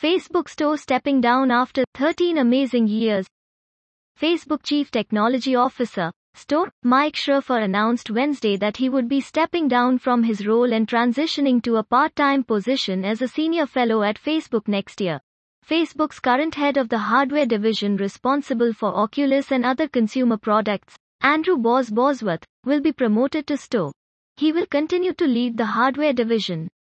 Facebook Store stepping down after 13 amazing years. Facebook Chief Technology Officer, Store, Mike Schroepfer announced Wednesday that he would be stepping down from his role and transitioning to a part-time position as a senior fellow at Facebook next year. Facebook's current head of the hardware division responsible for Oculus and other consumer products, Andrew Bosworth, will be promoted to Store. He will continue to lead the hardware division.